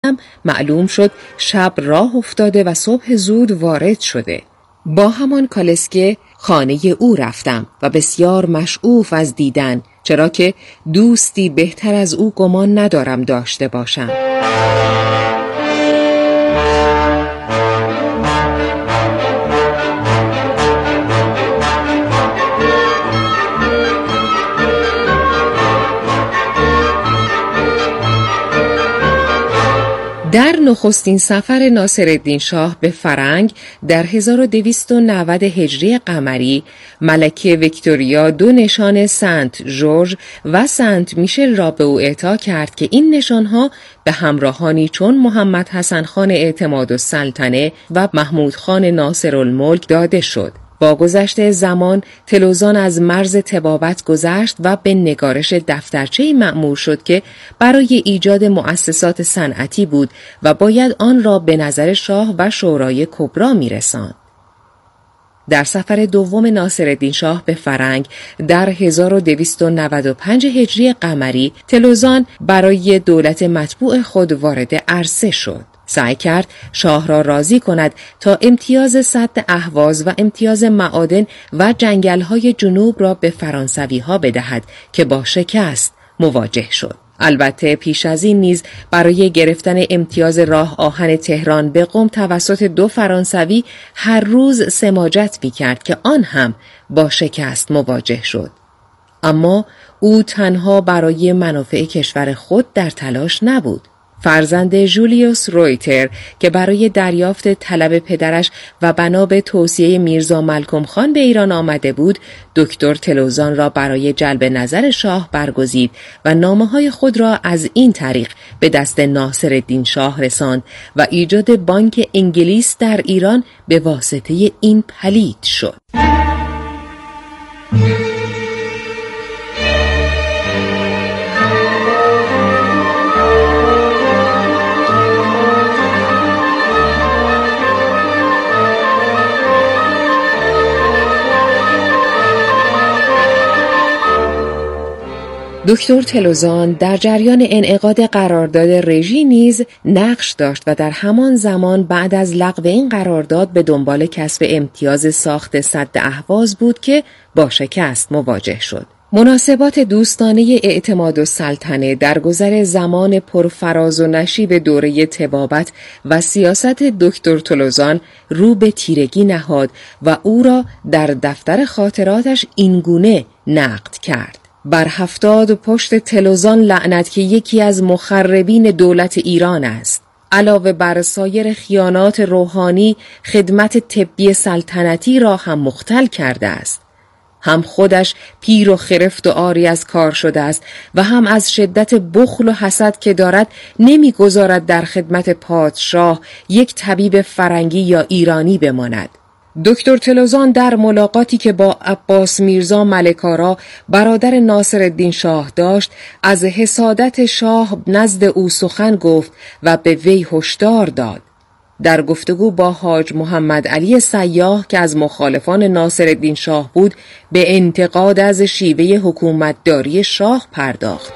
هم معلوم شد شب راه افتاده و صبح زود وارد شده. با همان کالسکه خانه او رفتم و بسیار مشعوف از دیدن، چرا که دوستی بهتر از او گمان ندارم داشته باشم. در نخستین سفر ناصرالدین شاه به فرنگ در 1290 هجری قمری، ملکه ویکتوریا 2 نشان سنت ژورژ و سنت میشل را به او اعطا کرد که این نشانها به همراهانی چون محمد حسن خان اعتمادالسلطنه و محمود خان ناصرالملک داده شد. با گذشت زمان تلوزان از مرز طبابت گذشت و به نگارش دفترچه‌ای مأمور شد که برای ایجاد مؤسسات صنعتی بود و باید آن را به نظر شاه و شورای کبرا می‌رساند. در سفر دوم ناصرالدین شاه به فرنگ در 1295 هجری قمری، تلوزان برای دولت مطبوع خود وارد عرصه شد. سعی کرد شاه را راضی کند تا امتیاز سد اهواز و امتیاز معادن و جنگل‌های جنوب را به فرانسوی‌ها بدهد که با شکست مواجه شد. البته پیش از این نیز برای گرفتن امتیاز راه آهن تهران به قم توسط 2 فرانسوی هر روز سماجت می‌کرد که آن هم با شکست مواجه شد. اما او تنها برای منافع کشور خود در تلاش نبود. فرزند جولیوس رویتر که برای دریافت طلب پدرش و بنا به توصیه میرزا ملکم خان به ایران آمده بود، دکتر تلوزان را برای جلب نظر شاه برگزید و نامه‌های خود را از این طریق به دست ناصرالدین شاه رساند و ایجاد بانک انگلیس در ایران به واسطه این پلید شد. دکتر تلوزان در جریان انعقاد قرارداد رژی نیز نقش داشت و در همان زمان بعد از لغو این قرارداد به دنبال کسب امتیاز ساخت سد اهواز بود که با شکست مواجه شد. مناسبات دوستانه اعتمادالسلطنه در گذر زمان پرفراز و نشیب دوره طبابت و سیاست دکتر تلوزان رو به تیرگی نهاد و او را در دفتر خاطراتش اینگونه نقد کرد: بر 70 پشت تلوزان لعنت که یکی از مخربین دولت ایران است. علاوه بر سایر خیانات روحانی، خدمت طبی سلطنتی را هم مختل کرده است. هم خودش پیر و خرفت و عاری از کار شده است و هم از شدت بخل و حسد که دارد نمیگذارد در خدمت پادشاه یک طبیب فرنگی یا ایرانی بماند. دکتر تلوزان در ملاقاتی که با عباس میرزا ملک‌آرا برادر ناصرالدین شاه داشت، از حسادت شاه نزد او سخن گفت و به وی هشدار داد. در گفتگو با حاج محمد علی سیاح که از مخالفان ناصرالدین شاه بود، به انتقاد از شیوه حکومتداری شاه پرداخت.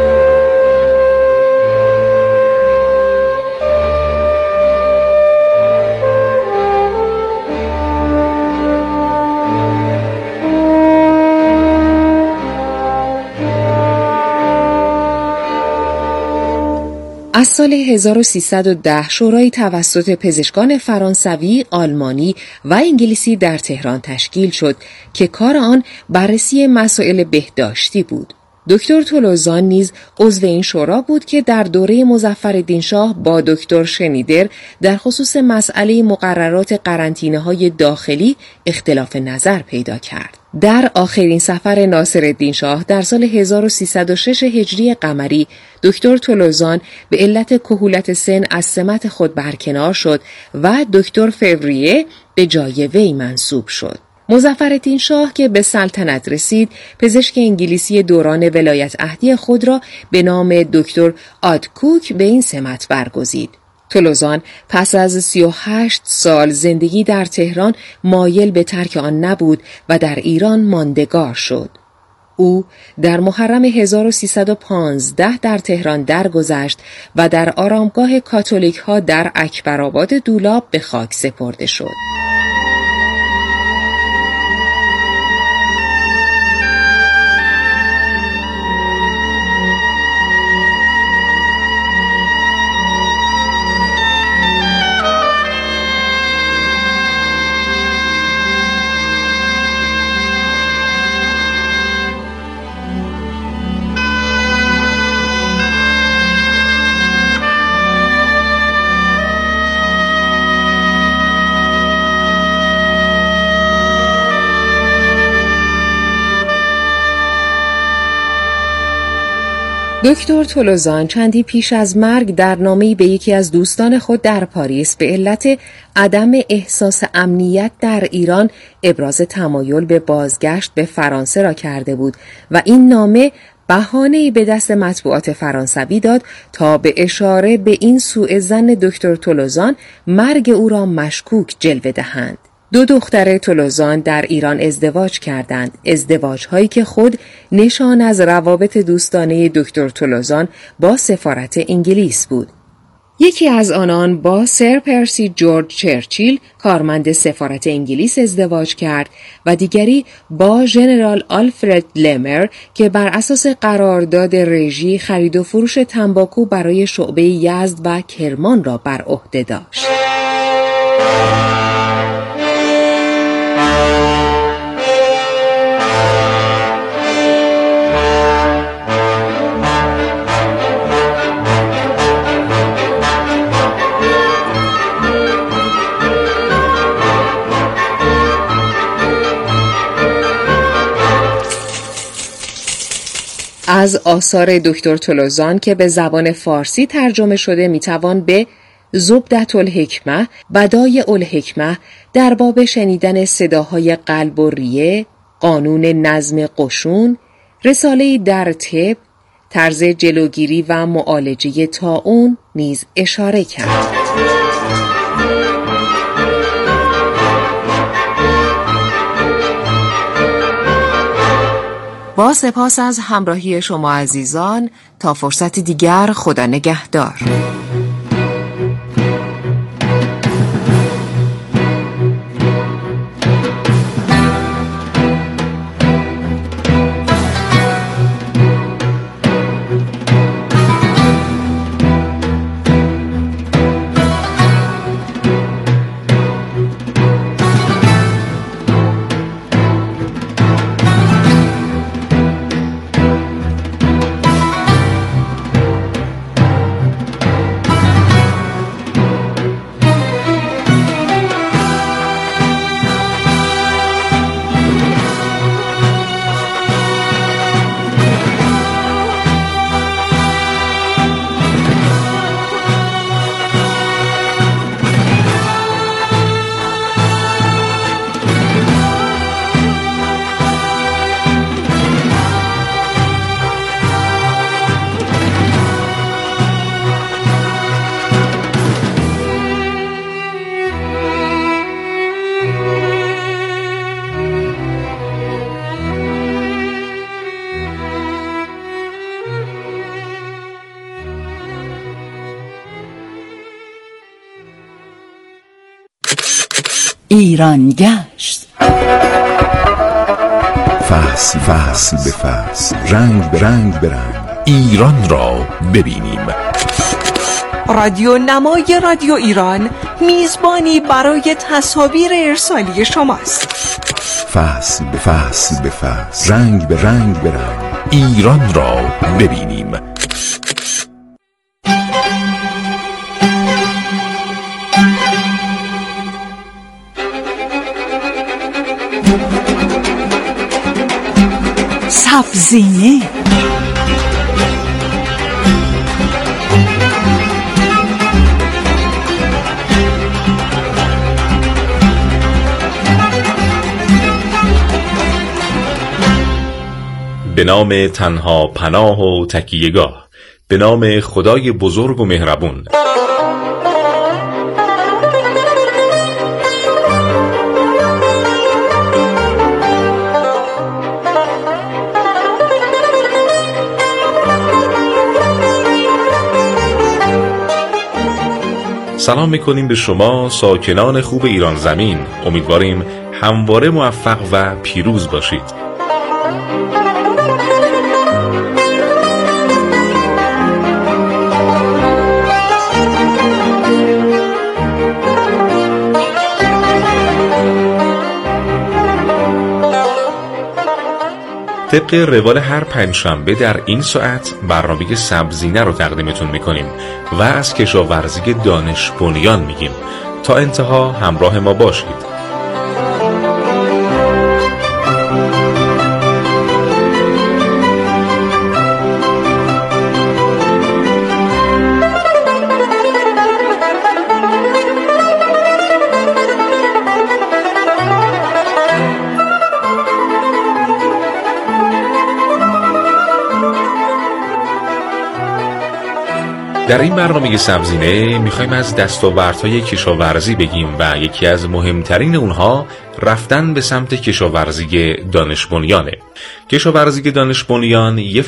از سال 1310 شورای توسط پزشکان فرانسوی، آلمانی و انگلیسی در تهران تشکیل شد که کار آن بررسی مسائل بهداشتی بود. دکتر تلوزان نیز عضو این شورا بود که در دوره مظفرالدین شاه با دکتر شنیدر در خصوص مسئله مقررات قرنطینه‌های داخلی اختلاف نظر پیدا کرد. در آخرین سفر ناصرالدین شاه در سال 1306 هجری قمری، دکتر تلوزان به علت کهولت سن از سمت خود برکنار شد و دکتر فوریه به جای وی منصوب شد. مظفرالدین شاه که به سلطنت رسید، پزشک انگلیسی دوران ولایت عهدی خود را به نام دکتر آدکوک به این سمت برگزید. تلوزان پس از 38 سال زندگی در تهران مایل به ترک آن نبود و در ایران ماندگار شد. او در محرم 1315 در تهران درگذشت و در آرامگاه کاتولیک ها در اکبرآباد دولاب به خاک سپرده شد. دکتر تولوزان چندی پیش از مرگ در نامه‌ای به یکی از دوستان خود در پاریس به علت عدم احساس امنیت در ایران ابراز تمایل به بازگشت به فرانسه را کرده بود و این نامه بهانه‌ای به دست مطبوعات فرانسوی داد تا به اشاره به این سوء ظن دکتر تولوزان مرگ او را مشکوک جلوه دهند. دو دختر تولوزان در ایران ازدواج کردند، ازدواج‌هایی که خود نشان از روابط دوستانه دکتر تولوزان با سفارت انگلیس بود. یکی از آنان با سر پرسی جورج چرچیل کارمند سفارت انگلیس ازدواج کرد و دیگری با ژنرال آلفرد لمر که بر اساس قرارداد رژی خرید و فروش تنباکو برای شعبه یزد و کرمان را بر عهده داشت. از آثار دکتر تولوزان که به زبان فارسی ترجمه شده میتوان به زبدة الحکمة، بدایع الحکمة، در باب شنیدن صداهای قلب و ریه، قانون نظم قشون، رساله‌ای در طب، طرز جلوگیری و معالجه طاعون نیز اشاره کرد. با سپاس از همراهی شما عزیزان، تا فرصت دیگر، خدا نگهدار. ایران گشت. فصل فصل به فصل، رنگ به رنگ به رنگ، ایران را ببینیم. رادیو نمای رادیو ایران میزبانی برای تصاویر ارسالی شماست. فصل به فصل به فصل، رنگ به رنگ به رنگ، ایران را ببینیم. سبزینه به نام تنها پناه و تکیهگاه، به نام خدای بزرگ و مهربون. سلام میکنیم به شما ساکنان خوب ایران زمین. امیدواریم همواره موفق و پیروز باشید. طبق روال هر پنجشنبه در این ساعت برنامه سبزینه رو تقدیمتون میکنیم و از کشاورزی دانش بنیان میگیم. تا انتها همراه ما باشید. در این برنامه سبزینه میخوایم از دستاوردهای کشاورزی بگیم و یکی از مهمترین اونها رفتن به سمت کشاورزی دانش بنیانه. کشاورزی دانش بنیان یه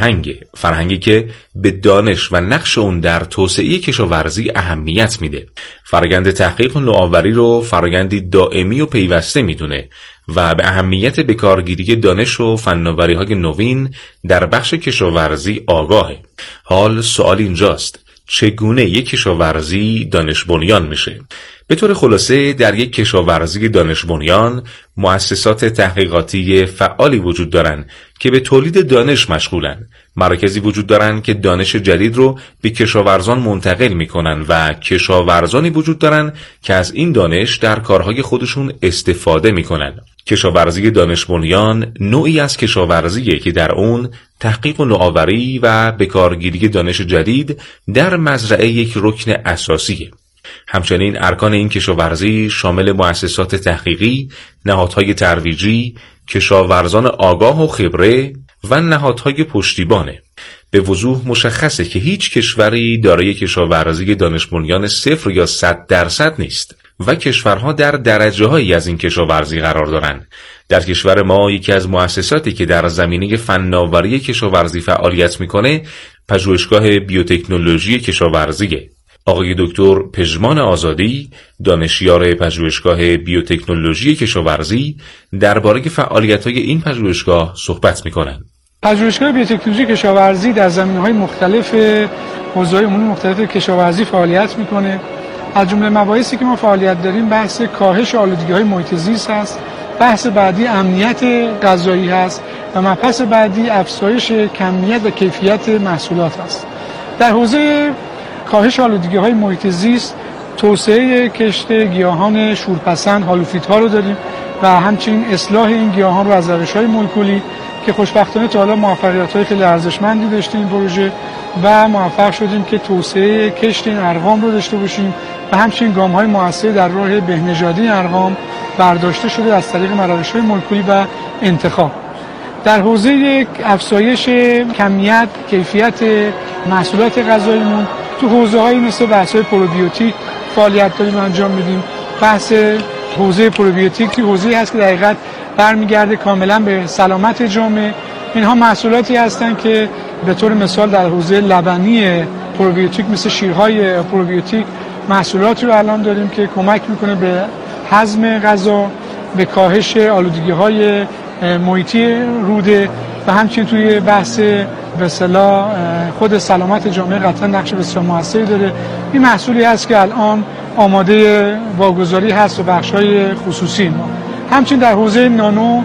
فرهنگی که به دانش و نقش اون در توسعه کشاورزی اهمیت میده. فرآیند تحقیق و نوآوری رو فرآیندی دائمی و پیوسته میدونه و به اهمیت بکارگیری دانش و فناوری‌های نوین در بخش کشاورزی آگاهه. حال سوال اینجاست: چگونه یک کشاورزی دانش بنیان میشه؟ به طور خلاصه در یک کشاورزی دانش بنیان مؤسسات تحقیقاتی فعالی وجود دارن که به تولید دانش مشغولن. مراکزی وجود دارن که دانش جدید رو به کشاورزان منتقل میکنن و کشاورزانی وجود دارن که از این دانش در کارهای خودشون استفاده میکنن. کشاورزی دانش بنیان نوعی از کشاورزیه که در اون تحقیق و نوآوری و بکارگیری دانش جدید در مزرعه یک رکن اساسیه. همچنین ارکان این کشاورزی شامل مؤسسات تحقیقی، نهادهای ترویجی، کشاورزان آگاه و خبره و نهادهای پشتیبانه. به وضوح مشخصه که هیچ کشوری دارای کشاورزی دانش بنیان 0 یا 100% نیست و کشورها در درجه‌هایی از این کشاورزی قرار دارند. در کشور ما یکی از مؤسساتی که در زمینه فناوری کشاورزی فعالیت میکنه پژوهشگاه بیوتکنولوژی کشاورزیه. آقای دکتر پژمان آزادی، دانشیار پژوهشگاه بیوتکنولوژی کشاورزی، درباره فعالیت‌های این پژوهشگاه صحبت می‌کنند. پژوهشگاه بیوتکنولوژی کشاورزی در زمینه‌های مختلف حوزه‌های عمومی مختلف کشاورزی فعالیت می‌کنه. از جمله مباحثی که ما فعالیت داریم بحث کاهش آلودگی‌های محیط زیست است، بحث بعدی امنیت غذایی هست و مبحث بعدی افزایش کمیت و کیفیت محصولات است. در حوزه کاهش آلودگی‌های محیط زیست توسعه کشت گیاهان شورپسند هالوفیت‌ها رو داریم و همچنین اصلاح این گیاهان رو از روش‌های مولکولی که خوشبختانه تا حالا موفقیت‌های خیلی ارزشمندی داشتیم این پروژه و موفق شدیم که توسعه کشت این ارقام رو داشته باشیم و همچنین گام‌های موثر در راه بهنژادی ارقام برداشته شده از طریق روش‌های مولکولی و انتخاب. در حوزه افزایش کمیت کیفیت محصولات غذاییمون تو حوزه‌هایی مثل بحث‌های پروبیوتیک فعالیت داریم انجام میدیم. بحث حوزه پروبیوتیک حوزه‌ای هست که در حقیقت برمیگرده کاملا به سلامت جامعه. اینها محصولاتی هستند که به طور مثال در حوزه لبنی پروبیوتیک مثل شیرهای پروبیوتیک محصولاتی رو الان داریم که کمک میکنه به هضم غذا، به کاهش آلودگی‌های محیطی روده و همچنین توی بحث به اصطلاح خود سلامت جامعه قطعا نقش بسیار موثری داره. این محصولی هست که الان آماده واگذاری هست و بخش‌های خصوصی ما. همچنین در حوزه نانو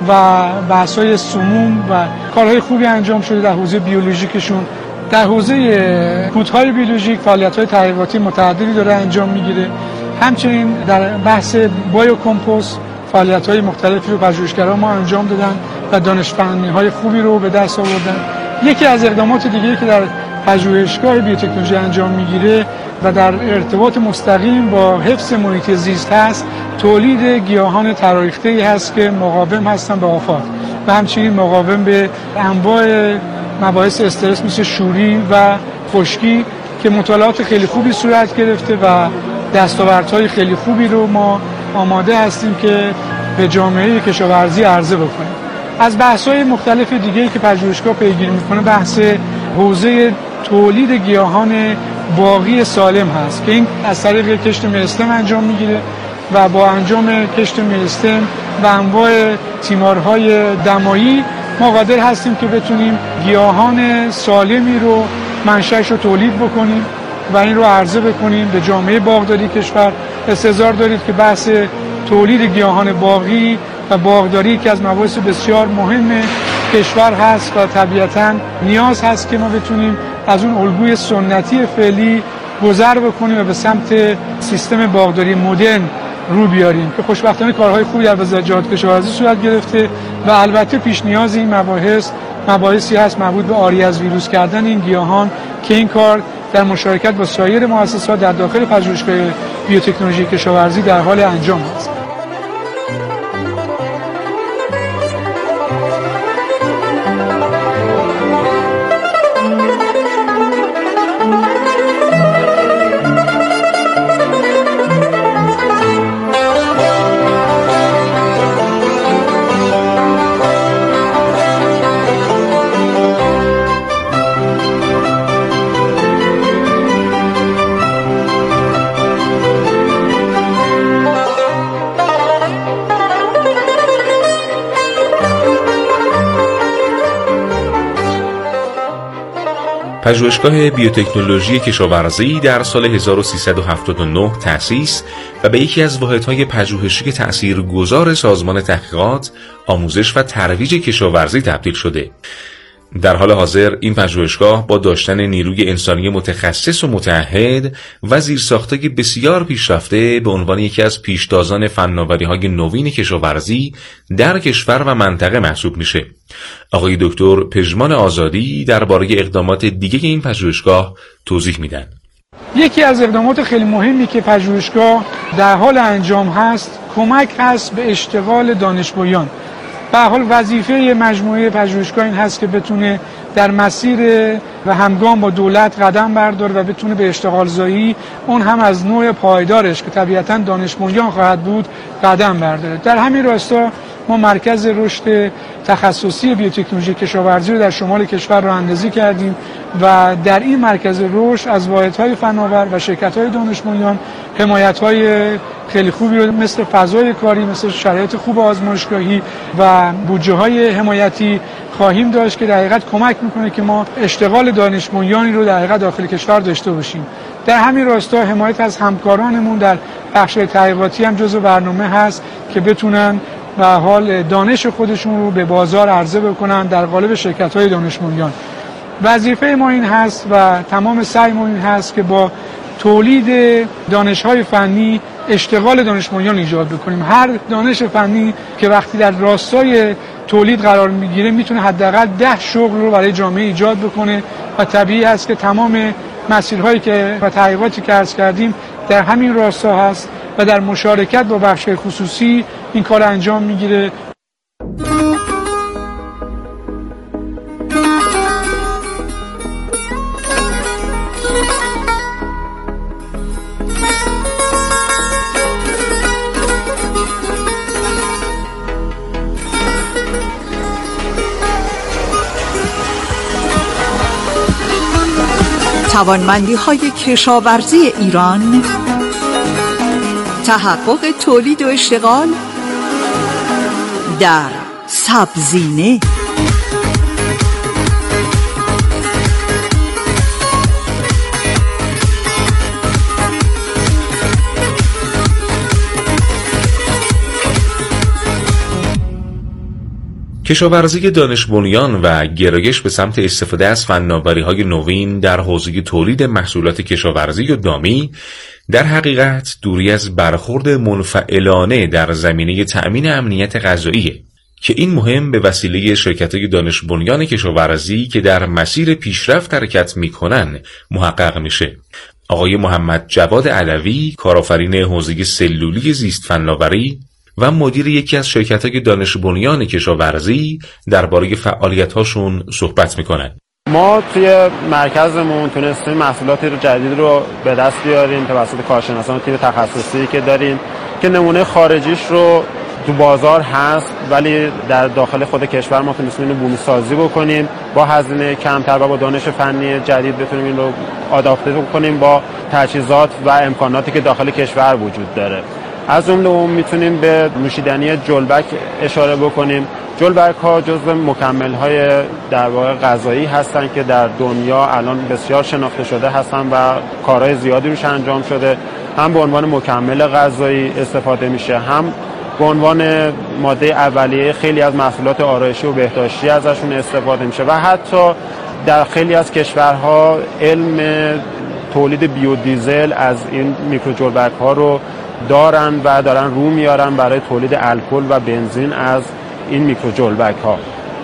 و بحث‌های سموم و کارهای خوبی انجام شده در حوزه بیولوژیکشون. در حوزه کودهای بیولوژیک فعالیت‌های تحقیقاتی متعددی داره انجام میگیره. همچنین در بحث بایو کمپوست فعالیت‌های مختلفی رو پژوهشگران ما انجام دادن و دانش فنی‌های خوبی رو به دست آوردن. یکی از اقدامات دیگه‌ای که در پژوهشگاه بیوتکنولوژی انجام میگیره و در ارتباط مستقیم با حفظ محیط زیست هست، تولید گیاهان تراریخته‌ای هست که مقاوم هستن به آفات و همچنین مقاوم به انواع مباحث استرس مثل شوری و خشکی که مطالعات خیلی خوبی صورت گرفته و دستاوردهای خیلی خوبی رو ما آماده هستیم که به جامعه کشاورزی عرضه بکنیم. از بحث‌های مختلف دیگه‌ای که پژوهشگاه پیگیری می‌کنه بحث حوزه تولید گیاهان باقی سالم هست که این از طریق کشت میلستم انجام میگیره و با انجام کشت میلستم و انواع تیمارهای دمایی ما قادر هستیم که بتونیم گیاهان سالمی رو منشأش رو تولید بکنیم و این رو عرضه بکنیم به جامعه باغداری کشور. استحضار دارید که بحث تولید گیاهان باقی و باغداری که از مباحث بسیار مهم کشور هست و طبیعتاً نیاز هست که ما بتونیم از اون الگوی سنتی فعلی گذر بکنیم و به سمت سیستم باغداری مدرن رو بیاریم که خوشبختانه کارهای خوبی در وزارت جهاد کشاورزی صورت گرفته و البته پیش نیاز این مباحثی هست مربوط به عاری از ویروس کردن این گیاهان که این کار در مشارکت با سایر مؤسسات در داخل پژوهشگاه بیوتکنولوژی کشاورزی در حال انجام است. پژوهشگاه بیوتکنولوژی کشاورزی در سال 1379 تأسیس و به یکی از واحدهای پژوهشی تأثیرگذار سازمان تحقیقات، آموزش و ترویج کشاورزی تبدیل شده. در حال حاضر این پژوهشگاه با داشتن نیروی انسانی متخصص و متعهد و زیرساخت‌های بسیار پیشرفته به عنوان یکی از پیشتازان فناوری‌های نوین کشاورزی در کشور و منطقه محسوب میشه. آقای دکتر پژمان آزادی درباره اقدامات دیگه این پژوهشگاه توضیح میدن. یکی از اقدامات خیلی مهمی که پژوهشگاه در حال انجام هست کمک هست به اشتغال دانشجویان. به هر حال وظیفه مجموعه پژوهشگاه این هست که بتونه در مسیر و همگام با دولت قدم برداره و بتونه به اشتغال زایی اون هم از نوع پایدارش که طبیعتاً دانش بنیان خواهد بود قدم برداره. در همین راستا ما مرکز رشد تخصصی بیوتکنولوژی کشاورزی رو در شمال کشور راه اندازی کردیم و در این مرکز رشد از واحدهای فناور و شرکت‌های دانش بنیان حمایت‌های خیلی خوبی رو مثل فضای کاری، مثل شرایط خوب آزمایشگاهی و بودجه‌های حمایتی خواهیم داشت که در حقیقت کمک میکنه که ما اشتغال دانش بنیانی رو در حقیقت داخل کشور داشته باشیم. در همین راستا حمایت از همکارانمون در بخش تحقیقاتی هم جزو برنامه هست که بتونن به حال دانش خودشون رو به بازار عرضه بکنن در قالب شرکت‌های دانش بنیان. وظیفه ما این هست و تمام سعی ما این هست که با تولید دانش‌های فنی اشتغال دانش بنیان ایجاد بکنیم. هر دانش فنی که وقتی در راستای تولید قرار میگیره میتونه حداقل 10 شغل رو برای جامعه ایجاد بکنه و طبیعی است که تمام مسیرهایی که و تحقیقاتی که عرض کردیم در همین راستا هست و در مشارکت با بخش خصوصی این کار انجام میگیره. توانمندی‌های کشاورزی ایران، تحقق تولید و اشتغال در سبزینه. کشاورزی دانش بنیان و گرایش به سمت استفاده از فناوری‌های نوین در حوزه تولید محصولات کشاورزی و دامی در حقیقت دوری از برخورد منفعلانه در زمینه تأمین امنیت غذایی که این مهم به وسیله شرکت‌های دانش بنیان کشاورزی که در مسیر پیشرفت حرکت می‌کنن محقق میشه. آقای محمد جواد علوی، کارآفرین حوزه سلولی زیست فناوری و مدیر یکی از شرکت‌های دانش بنیان کشاورزی درباره فعالیت‌هاشون صحبت می‌کنن. ما توی مرکزمون تونستیم محصولات جدید رو به دست بیاریم توسط کارشناسان تیم تخصصی که داریم که نمونه خارجیش رو تو بازار هست، ولی در داخل خود کشور ما تونستیم اینو بومی سازی بکنیم، با هزینه کمتر و با دانش فنی جدید بتونیم این رو آداپته بکنیم با تجهیزات و امکاناتی که داخل کشور وجود داره. از جمله اون میتونیم به نوشیدنی جلبک اشاره بکنیم. جلبک ها جزو مکمل های در واقع غذایی هستن که در دنیا الان بسیار شناخته شده هستن و کارهای زیادی روش انجام شده. هم به عنوان مکمل غذایی استفاده میشه، هم به عنوان ماده اولیه خیلی از محصولات آرایشی و بهداشتی ازشون استفاده میشه و حتی در خیلی از کشورها علم تولید بیودیزل از این میکروجلبک ها رو دارن و دارن رو میارن برای تولید الکل و بنزین از این میکروجلبک ها.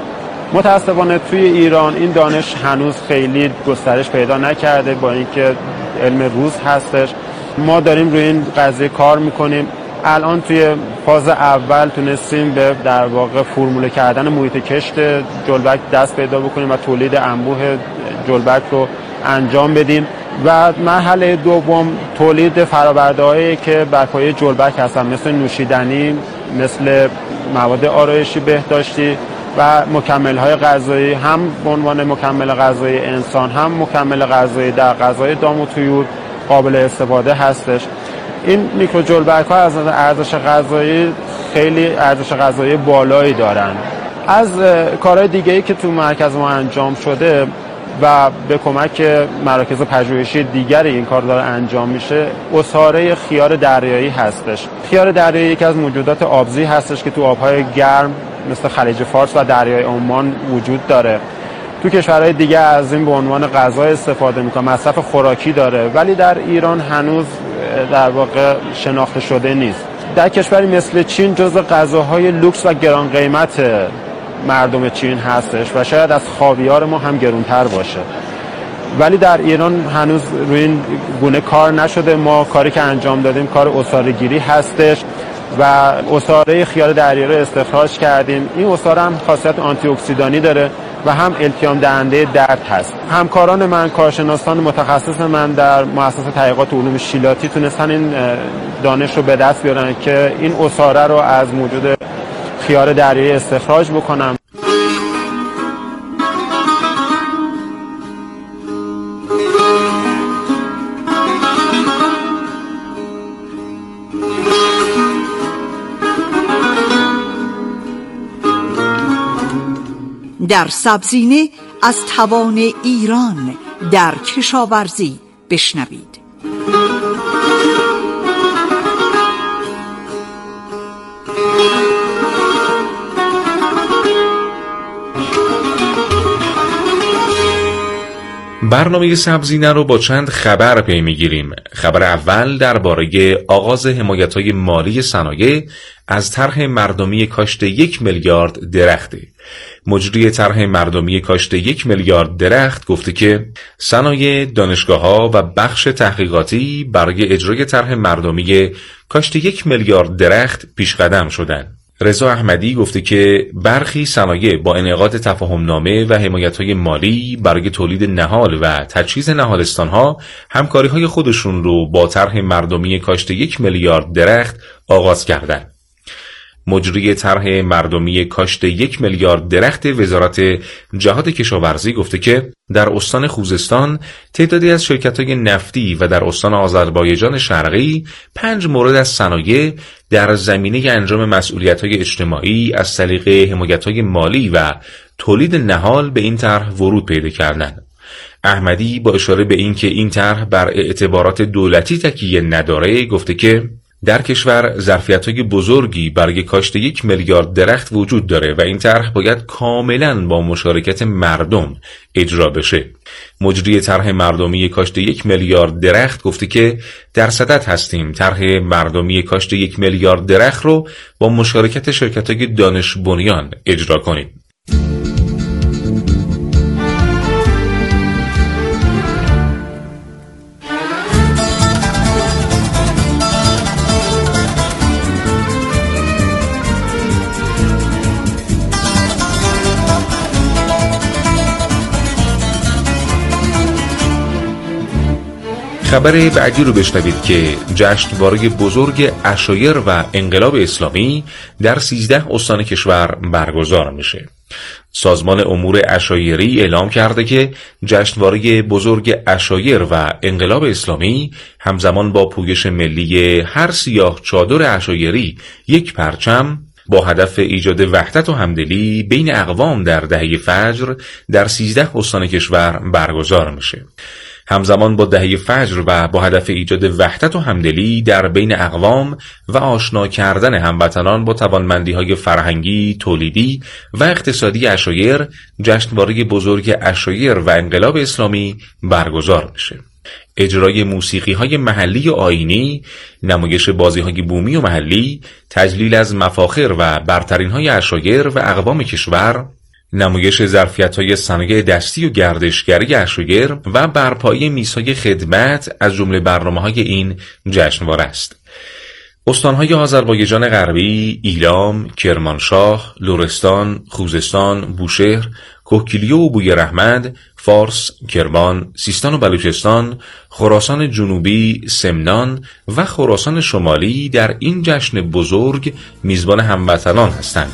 متاسفانه توی ایران این دانش هنوز خیلی گسترش پیدا نکرده، با اینکه علم روز هستش. ما داریم روی این قضیه کار میکنیم. الان توی فاز اول تونستیم به در واقع فرموله کردن محیط کشت جلبک دست پیدا بکنیم و تولید انبوه جلبک رو انجام بدیم و مرحله دوم تولید فرآورده‌هایی که بر پایه جلبک هستن، مثل نوشیدنی، مثل مواد آرایشی بهداشتی و مکمل‌های غذایی، هم به عنوان مکمل غذایی انسان، هم مکمل غذایی در غذای دام و طیور قابل استفاده هستش. این میکروجلبک‌ها از ارزش غذایی خیلی ارزش غذایی بالایی دارن. از کارهای دیگه‌ای که تو مرکز ما انجام شده و به کمک مراکز پژوهشی دیگر این کار داره انجام میشه، عصاره خیار دریایی هستش. خیار دریایی یکی از موجودات آبزی هستش که تو آب‌های گرم مثل خلیج فارس و دریای عمان وجود داره. تو کشورهای دیگه از این به عنوان غذا استفاده میکنه، مصرف خوراکی داره، ولی در ایران هنوز در واقع شناخته شده نیست. در کشوری مثل چین جزو غذاهای لوکس و گران قیمت مردم چین هستش و شاید از خاویار ما هم گرونتر باشه، ولی در ایران هنوز روی این گونه کار نشده. ما کاری که انجام دادیم کار عصاره گیری هستش و عصاره خیار دریایی رو استخراج کردیم. این عصاره هم خاصیت آنتی اکسیدانی داره و هم التیام دهنده درد هست. همکاران من، کارشناسان متخصص من در مؤسسه تحقیقات علوم شیلاتی تونستن این دانش رو به دست بیارن که این عصاره رو از موجود خیار دریایی استخراج بکنم. در سبزینه از توان ایران در کشاورزی بشنوید. برنامه سبزینه رو با چند خبر پی میگیریم. خبر اول درباره آغاز حمایت‌های مالی صنایع از طرح مردمی کاشت 1 میلیارد درخته. مجری طرح مردمی کاشت 1 میلیارد درخت گفته که صنایع، دانشگاه‌ها و بخش تحقیقاتی برای اجرای طرح مردمی کاشت 1 میلیارد درخت پیشقدم شدند. رضا احمدی گفته که برخی صنایع با انعقاد تفاهمنامه و حمایت‌های مالی برای تولید نهال و تجهیز نهالستان‌ها همکاری‌های خودشون رو با طرح مردمی کاشت 1 میلیارد درخت آغاز کردند. مجری طرح مردمی کاشت 1 میلیارد درخت وزارت جهاد کشاورزی گفته که در استان خوزستان تعدادی از شرکت‌های نفتی و در استان آذربایجان شرقی 5 مورد از صنایع در زمینه انجام مسئولیت‌های اجتماعی از طریق حمایت‌های مالی و تولید نهال به این طرح ورود پیدا کردند. احمدی با اشاره به اینکه این طرح بر اعتبارات دولتی تکیه نداره گفته که در کشور ظرفیت‌های بزرگی برای کاشت 1 میلیارد درخت وجود داره و این طرح باید کاملاً با مشارکت مردم اجرا بشه. مجری طرح مردمی کاشت 1 میلیارد درخت گفته که در صدد هستیم طرح مردمی کاشت 1 میلیارد درخت رو با مشارکت شرکت‌های دانش بنیان اجرا کنیم. خبر بعدی رو بشنوید که جشنواره بزرگ عشایر و انقلاب اسلامی در 13 استان کشور برگزار میشه. سازمان امور عشایری اعلام کرده که جشنواره بزرگ عشایر و انقلاب اسلامی همزمان با پویش ملی هر سیاه چادر عشایری یک پرچم با هدف ایجاد وحدت و همدلی بین اقوام در دهه فجر در 13 استان کشور برگزار میشه. همزمان با دهه فجر و با هدف ایجاد وحدت و همدلی در بین اقوام و آشنا کردن هموطنان با توانمندی‌های فرهنگی، تولیدی و اقتصادی عشایر، جشنواره بزرگ عشایر و انقلاب اسلامی برگزار میشه. اجرای موسیقی‌های محلی و آیینی، نمایش بازی‌های بومی و محلی، تجلیل از مفاخر و برترین‌های عشایر و اقوام کشور، نمایش ظرفیت‌های صنایع دستی و گردشگری عشایر و برپایی میزهای خدمت از جمله برنامه‌های این جشنواره است. استان‌های آذربایجان غربی، ایلام، کرمانشاه، لرستان، خوزستان، بوشهر، کوهگیلو و بویرحمد، فارس، کرمان، سیستان و بلوچستان، خراسان جنوبی، سمنان و خراسان شمالی در این جشن بزرگ میزبان هموطنان هستند.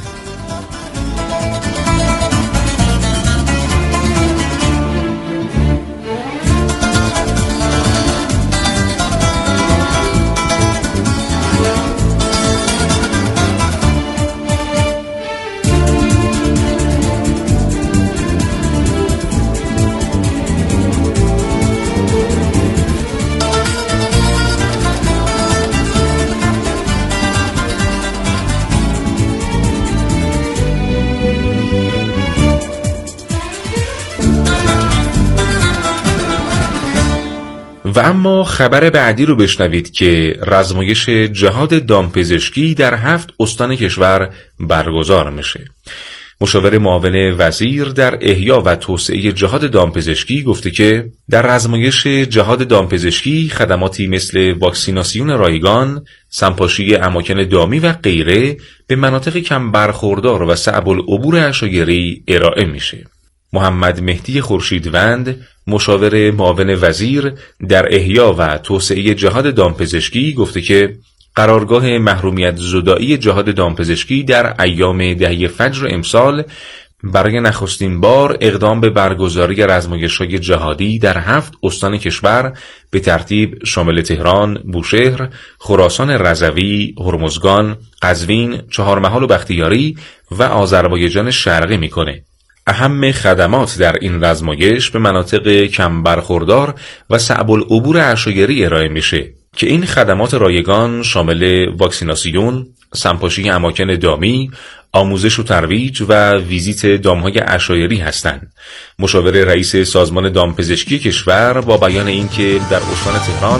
و اما خبر بعدی رو بشنوید که رزمایش جهاد دامپزشکی در 7 استان کشور برگزار میشه. مشاور معاون وزیر در احیا و توسعه جهاد دامپزشکی گفته که در رزمایش جهاد دامپزشکی خدماتی مثل واکسیناسیون رایگان، سمپاشی اماکن دامی و غیره به مناطق کم برخوردار و صعب العبور عشایری ارائه میشه. محمد مهدی خورشیدوند، مشاور معاون وزیر در احیا و توسعه جهاد دامپزشکی گفته که قرارگاه محرومیت زدایی جهاد دامپزشکی در ایام دهه فجر امسال برای نخستین بار اقدام به برگزاری رزمایش‌های جهادی در 7 استان کشور به ترتیب شامل تهران، بوشهر، خراسان رضوی، هرمزگان، قزوین، چهارمحال و بختیاری و آذربایجان شرقی میکنه. اهم خدمات در این رزمایش به مناطق کم برخوردار و صعب العبور عشایری ارائه میشه که این خدمات رایگان شامل واکسیناسیون، سمپاشی اماکن دامی، آموزش و ترویج و ویزیت دامهای عشایری هستند. مشاور رئیس سازمان دامپزشکی کشور با بیان اینکه در استان تهران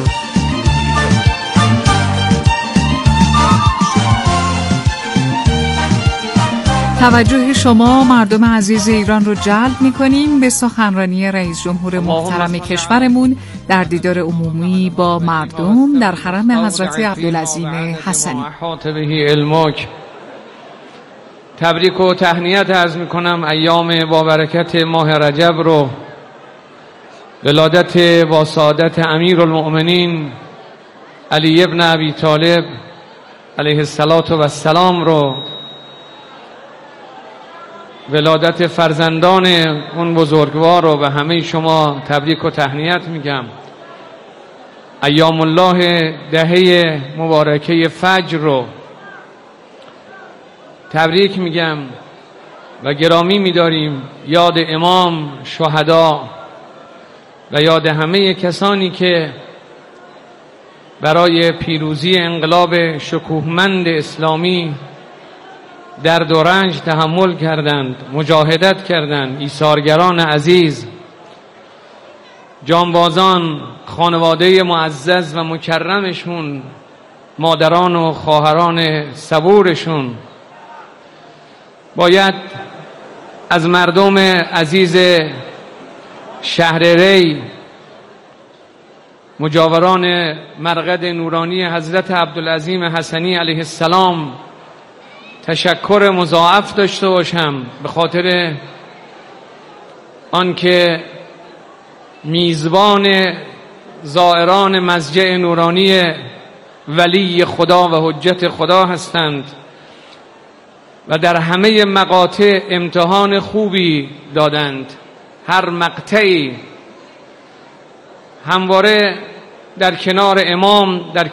توجه شما مردم عزیز ایران رو جلب می‌کنیم به سخنرانی رئیس جمهور محترم کشورمون در دیدار عمومی با مردم در حرم حضرت عبدالعظیم حسنی. تبریک و تهنیت عرض می‌کنم ایام با برکت ماه رجب رو، ولادت با سعادت امیرالمؤمنین علی ابن ابی طالب علیه السلام رو، ولادت فرزندان اون بزرگوار رو به همه شما تبریک و تهنیت میگم. ایام الله دهه مبارکه فجر رو تبریک میگم و گرامی می‌داریم. یاد امام، شهدا و یاد همه کسانی که برای پیروزی انقلاب شکوهمند اسلامی درد و رنج تحمل کردند، مجاهدت کردند. ایثارگران عزیز، جانبازان، خانواده معزز و مکرمشون، مادران و خواهران صبورشون، باید از مردم عزیز شهر ری، مجاوران مرقد نورانی حضرت عبدالعظیم حسنی علیه السلام تشکر مضاعف داشته باشم به خاطر آنکه میزبان زائران مسجد نورانی ولی خدا و حجت خدا هستند و در همه مقاطع امتحان خوبی دادند. هر مقطعی همواره در کنار امام، در